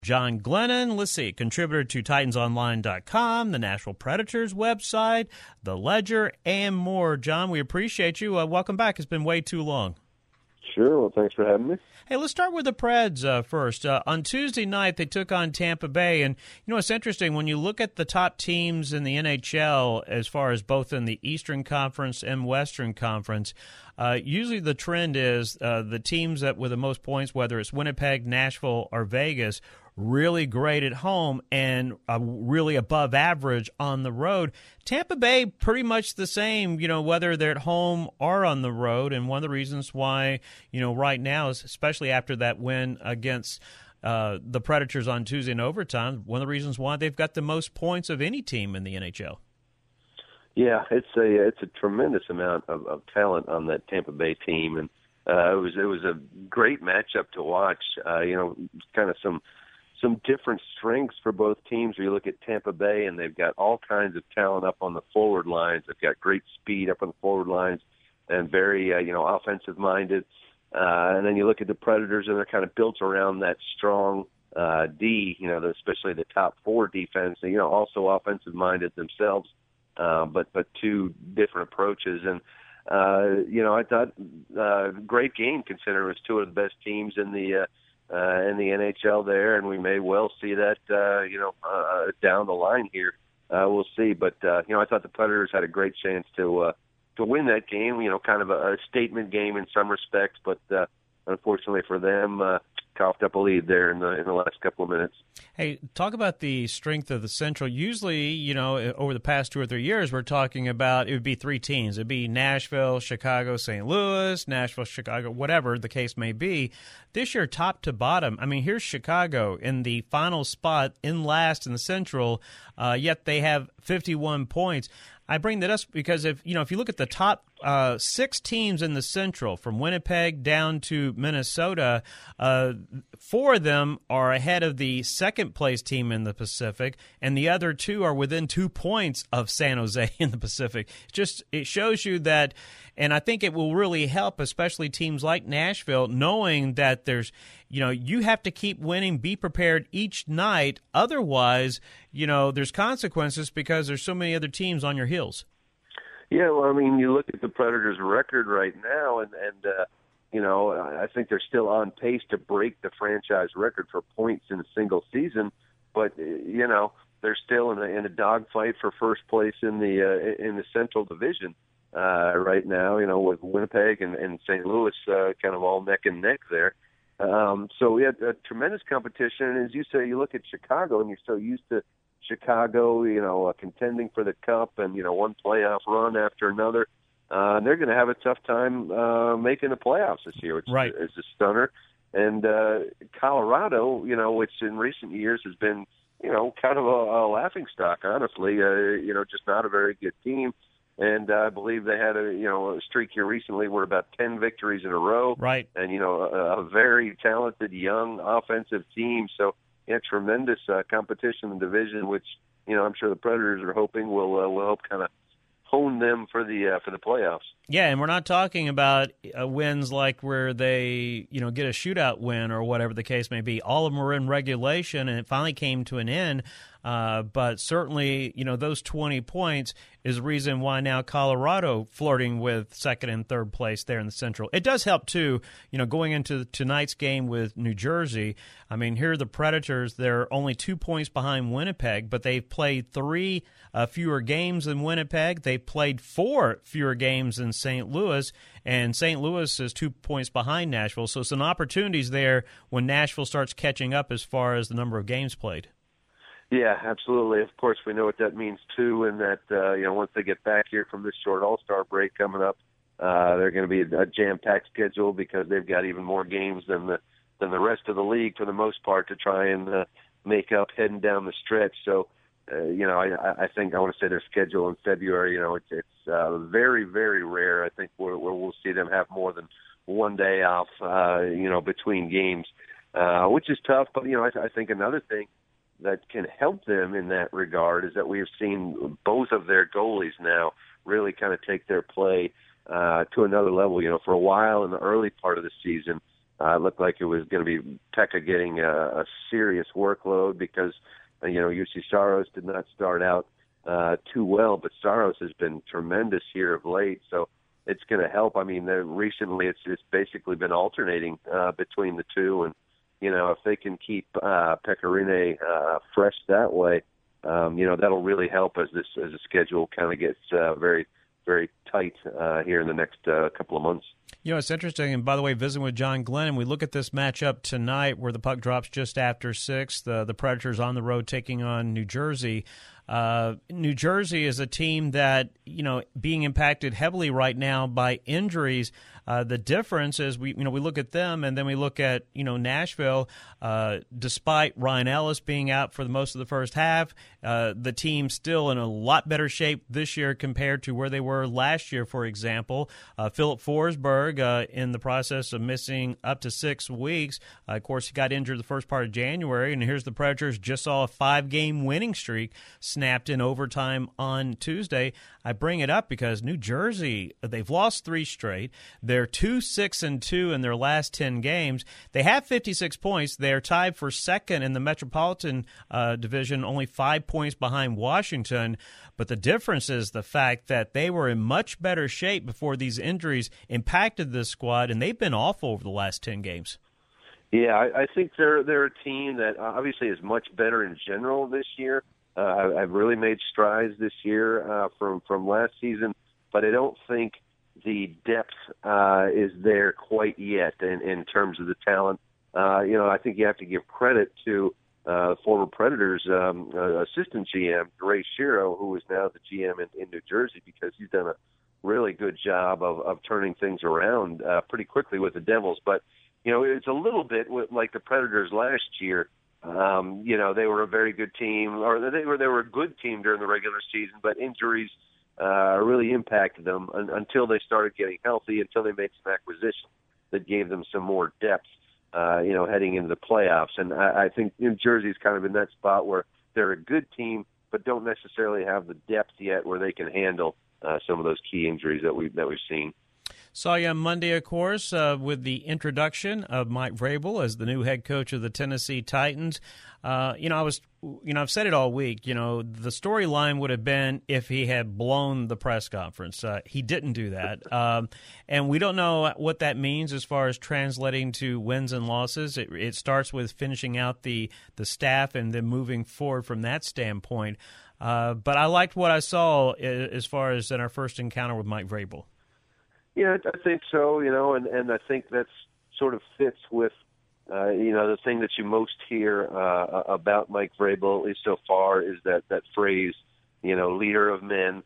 John Glennon, let's see, contributor to TitansOnline.com, the Nashville Predators website, the Ledger, and more. John, we appreciate you. Welcome back. It's been way too long. Sure. Well, thanks for having me. Hey, let's start with the Preds first. On Tuesday night, they took on Tampa Bay, and it's interesting when you look at the top teams in the NHL as far as both in the Eastern Conference and Western Conference. Usually the trend is the teams that with the most points, whether it's Winnipeg, Nashville, or Vegas, really great at home and really above average on the road. Tampa Bay, pretty much the same, whether they're at home or on the road. And one of the reasons why, right now, is especially after that win against the Predators on Tuesday in overtime, one of the reasons why they've got the most points of any team in the NHL. Yeah, it's a tremendous amount of talent on that Tampa Bay team, and it was a great matchup to watch. Kind of some different strengths for both teams. Where you look at Tampa Bay, and they've got all kinds of talent up on the forward lines. They've got great speed up on the forward lines, and very offensive minded. And then you look at the Predators, and they're kind of built around that strong D. Especially the top four defense. And, also offensive minded themselves. But two different approaches. And, I thought great game considering it was two of the best teams in the NHL there, and we may well see that, down the line here. We'll see. But, I thought the Predators had a great chance to win that game, kind of a statement game in some respects, but unfortunately for them, coughed up a lead there in the last couple of minutes. Hey, talk about the strength of the Central. Usually, over the past 2 or 3 years, we're talking about it would be three teams. It'd be Nashville, Chicago, St. Louis, Nashville, Chicago, whatever the case may be. This year, top to bottom, here's Chicago in the final spot in last in the Central, yet they have 51 points. I bring that up because if you look at the top 6 teams in the Central, from Winnipeg down to Minnesota, 4 of them are ahead of the second-place team in the Pacific, and the other 2 are within 2 points of San Jose in the Pacific. It shows you that, and I think it will really help, especially teams like Nashville, knowing that there's, you have to keep winning, be prepared each night. Otherwise, there's consequences because there's so many other teams on your heels. Yeah, well, you look at the Predators' record right now, and I think they're still on pace to break the franchise record for points in a single season. But they're still in a dogfight for first place in the Central Division right now. With Winnipeg and St. Louis kind of all neck and neck there. So we had a tremendous competition. And as you say, you look at Chicago, and you're so used to Chicago, contending for the Cup and, one playoff run after another. They're going to have a tough time making the playoffs this year, which is a stunner. And Colorado, which in recent years has been, kind of a laughingstock, honestly, just not a very good team. And I believe they had a streak here recently where about 10 victories in a row. Right. And, a very talented young offensive team. So, tremendous competition in the division, which, I'm sure the Predators are hoping will help kind of hone them for the playoffs. Yeah, and we're not talking about wins like where they, get a shootout win or whatever the case may be. All of them were in regulation, and it finally came to an end. But certainly, those 20 points is the reason why now Colorado flirting with second and third place there in the Central. It does help, too, going into tonight's game with New Jersey. Here are the Predators. They're only 2 points behind Winnipeg, but they've played 3 fewer games than Winnipeg. They've played 4 fewer games than St. Louis, and St. Louis is 2 points behind Nashville. So some opportunities there when Nashville starts catching up as far as the number of games played. Yeah, absolutely. Of course, we know what that means, too, and that, once they get back here from this short All-Star break coming up, they're going to be a jam-packed schedule because they've got even more games than the rest of the league for the most part to try and make up heading down the stretch. So, I think I want to say their schedule in February, it's very, very rare. I think where we'll see them have more than one day off, between games, which is tough. But, I think another thing that can help them in that regard is that we have seen both of their goalies now really kind of take their play to another level. For a while in the early part of the season, It looked like it was going to be Pekka getting a serious workload because, UC Saros did not start out too well, but Saros has been tremendous here of late, so it's going to help. I mean, recently it's basically been alternating between the two, and if they can keep Pekka Rinne fresh that way, that'll really help as the schedule kind of gets very, very tight here in the next couple of months. It's interesting, and by the way, visiting with John Glenn, we look at this matchup tonight where the puck drops just after 6. The Predators on the road taking on New Jersey. New Jersey is a team that, being impacted heavily right now by injuries. The difference is we look at them and then we look at, Nashville. Despite Ryan Ellis being out for most of the first half, the team's still in a lot better shape this year compared to where they were last year, for example. Philip Forsberg in the process of missing up to 6 weeks. Of course, he got injured the first part of January, and here's the Predators just saw a 5-game winning streak snapped in overtime on Tuesday. I bring it up because New Jersey, they've lost 3 straight. They're 2-6-2 in their last 10 games. They have 56 points. They're tied for second in the Metropolitan Division, only 5 points behind Washington. But the difference is the fact that they were in much better shape before these injuries impacted this squad, and they've been awful over the last 10 games. Yeah, I think they're a team that obviously is much better in general this year. I've really made strides this year from last season, but I don't think the depth is there quite yet in terms of the talent. I think you have to give credit to former Predators assistant GM, Ray Shero, who is now the GM in New Jersey, because he's done a really good job of turning things around pretty quickly with the Devils. But, it's a little bit like the Predators last year. They were a very good team, or they were a good team during the regular season, but injuries really impacted them until they started getting healthy, until they made some acquisitions that gave them some more depth, heading into the playoffs. And I think New Jersey's kind of in that spot where they're a good team, but don't necessarily have the depth yet where they can handle some of those key injuries that we've seen. Saw you on Monday, of course, with the introduction of Mike Vrabel as the new head coach of the Tennessee Titans. I've said it all week. The storyline would have been if he had blown the press conference. He didn't do that, and we don't know what that means as far as translating to wins and losses. It starts with finishing out the staff and then moving forward from that standpoint. But I liked what I saw as far as in our first encounter with Mike Vrabel. Yeah, I think so, and I think that sort of fits with, the thing that you most hear about Mike Vrabel, at least so far, is that phrase, leader of men.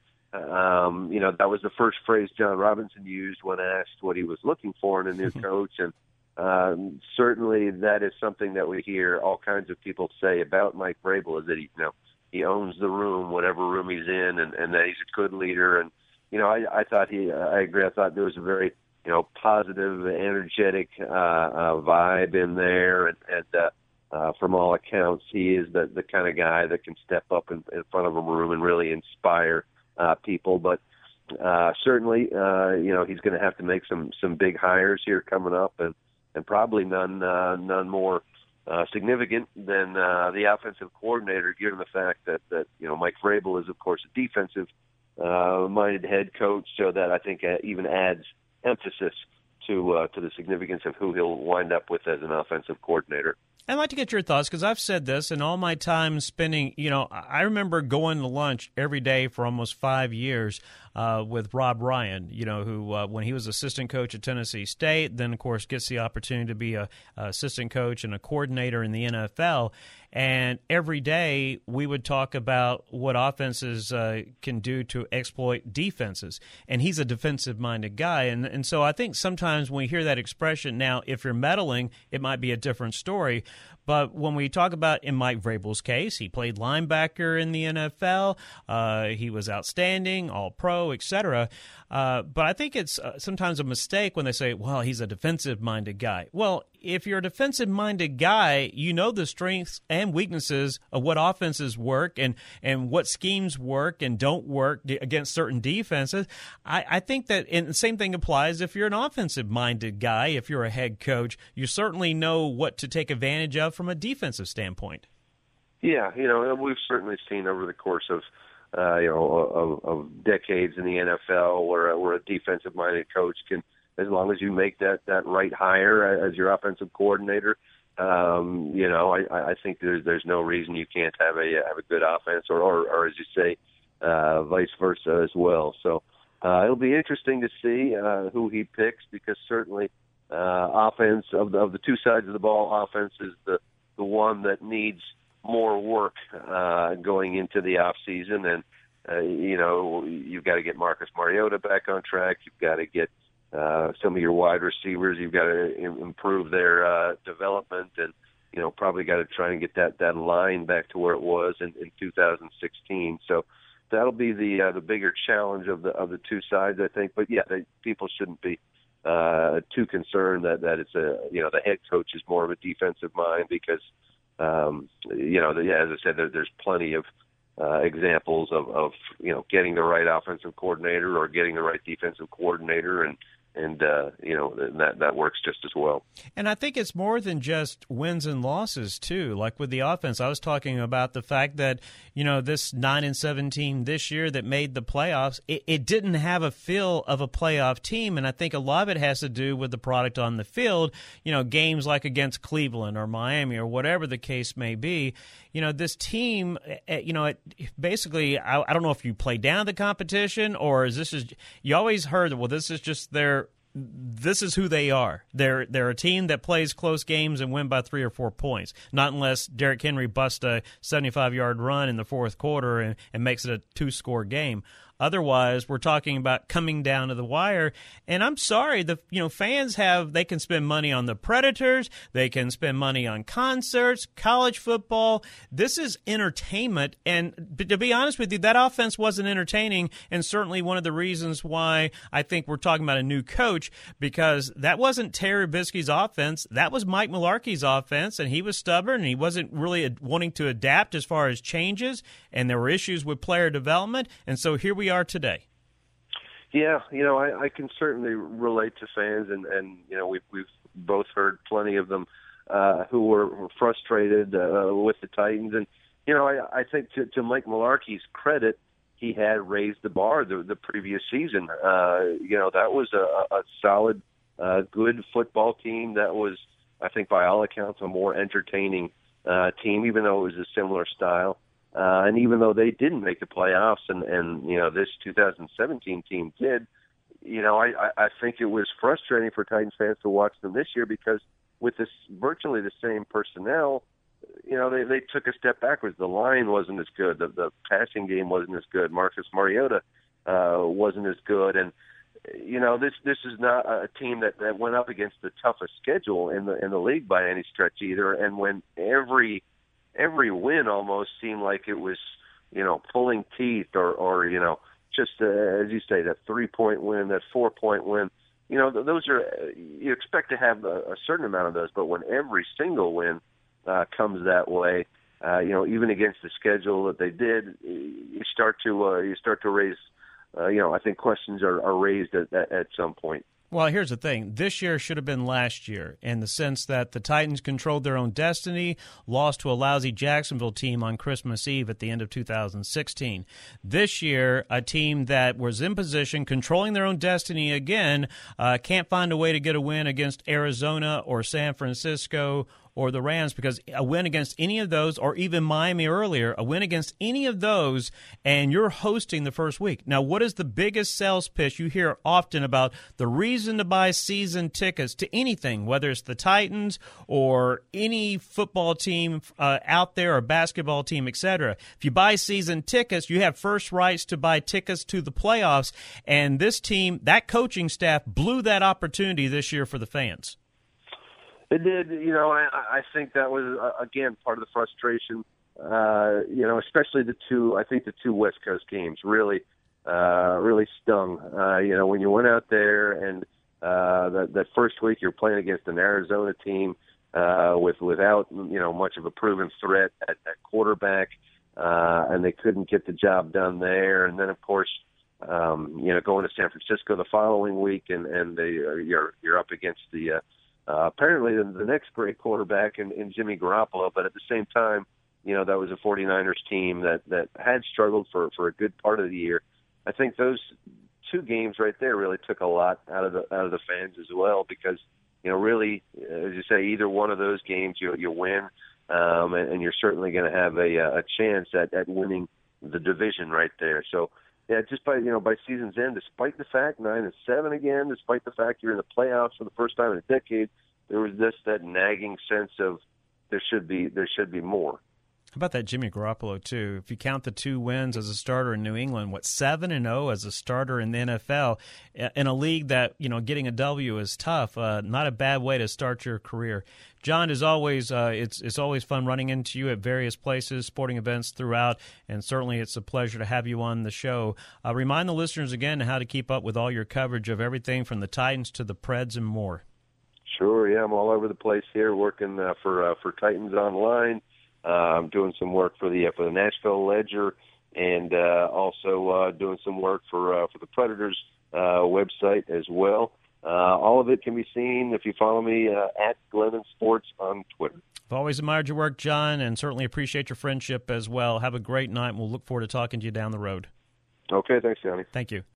That was the first phrase John Robinson used when asked what he was looking for in a new coach, and certainly that is something that we hear all kinds of people say about Mike Vrabel, is that he owns the room, whatever room he's in, and that he's a good leader. And I agree. I thought there was a very, positive, energetic vibe in there, and from all accounts, he is the kind of guy that can step up in front of a room and really inspire people. But certainly, he's going to have to make some big hires here coming up, and probably none more significant than the offensive coordinator, given the fact that Mike Vrabel is, of course, a defensive minded head coach, so that I think even adds emphasis to the significance of who he'll wind up with as an offensive coordinator. I'd like to get your thoughts, because I've said this in all my time spending, I remember going to lunch every day for almost 5 years with Rob Ryan, who when he was assistant coach at Tennessee State, then, of course, gets the opportunity to be a assistant coach and a coordinator in the NFL. And every day we would talk about what offenses can do to exploit defenses. And he's a defensive-minded guy. And so I think sometimes when we hear that expression, now, if you're meddling, it might be a different story. But when we talk about, in Mike Vrabel's case, he played linebacker in the NFL. He was outstanding, all-pro, etc. But I think it's sometimes a mistake when they say, well, he's a defensive-minded guy. Well, if you're a defensive-minded guy, you know the strengths and weaknesses of what offenses work and what schemes work and don't work against certain defenses. I think that, and the same thing applies if you're an offensive-minded guy. If you're a head coach, you certainly know what to take advantage of from a defensive standpoint. Yeah, we've certainly seen over the course of of decades in the NFL where a defensive-minded coach can, as long as you make that right hire as your offensive coordinator, I think there's no reason you can't have a good offense or as you say, vice versa as well. So it'll be interesting to see who he picks, because certainly offense of the two sides of the ball, offense is the one that needs more work going into the off season, and you've got to get Marcus Mariota back on track. You've got to get some of your wide receivers. You've got to improve their development, and probably got to try and get that line back to where it was in 2016. So that'll be the bigger challenge of the two sides, I think. But yeah, people shouldn't be too concerned that it's the head coach is more of a defensive mind, because as I said, there's plenty of examples of getting the right offensive coordinator or getting the right defensive coordinator, and that works just as well. And I think it's more than just wins and losses too. Like with the offense, I was talking about the fact that this 9-17 this year that made the playoffs, it didn't have a feel of a playoff team, and I think a lot of it has to do with the product on the field. Games like against Cleveland or Miami or whatever the case may be. This team, basically, I don't know if you play down the competition, or you always heard, well, this is who they are. They're a team that plays close games and win by 3 or 4 points. Not unless Derrick Henry busts a 75-yard run in the fourth quarter and makes it a 2-score game. Otherwise, we're talking about coming down to the wire. And I'm sorry, fans they can spend money on the Predators, they can spend money on concerts, college football. This is entertainment. And to be honest with you, that offense wasn't entertaining, and certainly one of the reasons why I think we're talking about a new coach, because that wasn't Terry Bisky's offense. That was Mike Mularkey's offense, and he was stubborn, and he wasn't really wanting to adapt as far as changes, and there were issues with player development, and so here we are today. Yeah, I can certainly relate to fans, and we've both heard plenty of them who were frustrated with the Titans, and I think to Mike Mularkey's credit, he had raised the bar the previous season. That was a solid, good football team. That was, I think, by all accounts, a more entertaining team, even though it was a similar style. And even though they didn't make the playoffs, and this 2017 team did, I think it was frustrating for Titans fans to watch them this year, because with this virtually the same personnel, they took a step backwards. The line wasn't as good. The passing game wasn't as good. Marcus Mariota wasn't as good. And this is not a team that went up against the toughest schedule in the league by any stretch either. And when every win almost seemed like it was, pulling teeth or just as you say, that 3-point win, that 4-point win, those are, you expect to have a certain amount of those, but when every single win comes that way, even against the schedule that they did, you start to raise, I think questions are raised at some point. Well, here's the thing. This year should have been last year, in the sense that the Titans controlled their own destiny, lost to a lousy Jacksonville team on Christmas Eve at the end of 2016. This year, a team that was in position, controlling their own destiny again, can't find a way to get a win against Arizona or San Francisco or the Rams, because a win against any of those, or even Miami earlier, a win against any of those, and you're hosting the first week. Now, what is the biggest sales pitch you hear often about the reason to buy season tickets to anything, whether it's the Titans or any football team out there or basketball team, etc.? If you buy season tickets, you have first rights to buy tickets to the playoffs, and this team, that coaching staff, blew that opportunity this year for the fans. It did, I think that was, again, part of the frustration, especially the two West Coast games really stung. When you went out there and that first week you're playing against an Arizona team without much of a proven threat at quarterback, and they couldn't get the job done there. And then of course, going to San Francisco the following week, and you're up against the apparently the next great quarterback in Jimmy Garoppolo, but at the same time, that was a 49ers team that had struggled for a good part of the year. I think those two games right there really took a lot out of the fans as well, because really, as you say, either one of those games you win, and you're certainly going to have a chance at winning the division right there. So yeah, just by season's end, despite the fact 9-7 again, despite the fact you're in the playoffs for the first time in a decade, there was that nagging sense of there should be more. How about that Jimmy Garoppolo, too? If you count the 2 wins as a starter in New England, 7-0 as a starter in the NFL, in a league that, getting a W is tough, not a bad way to start your career. John, as always, it's always fun running into you at various places, sporting events throughout, and certainly it's a pleasure to have you on the show. Remind the listeners again how to keep up with all your coverage of everything from the Titans to the Preds and more. Sure, yeah, I'm all over the place here working for Titans Online. I'm doing some work for the Nashville Ledger, and also doing some work for the Predators website as well. All of it can be seen if you follow me at Glennon Sports on Twitter. I've always admired your work, John, and certainly appreciate your friendship as well. Have a great night, and we'll look forward to talking to you down the road. Okay, thanks, Johnny. Thank you.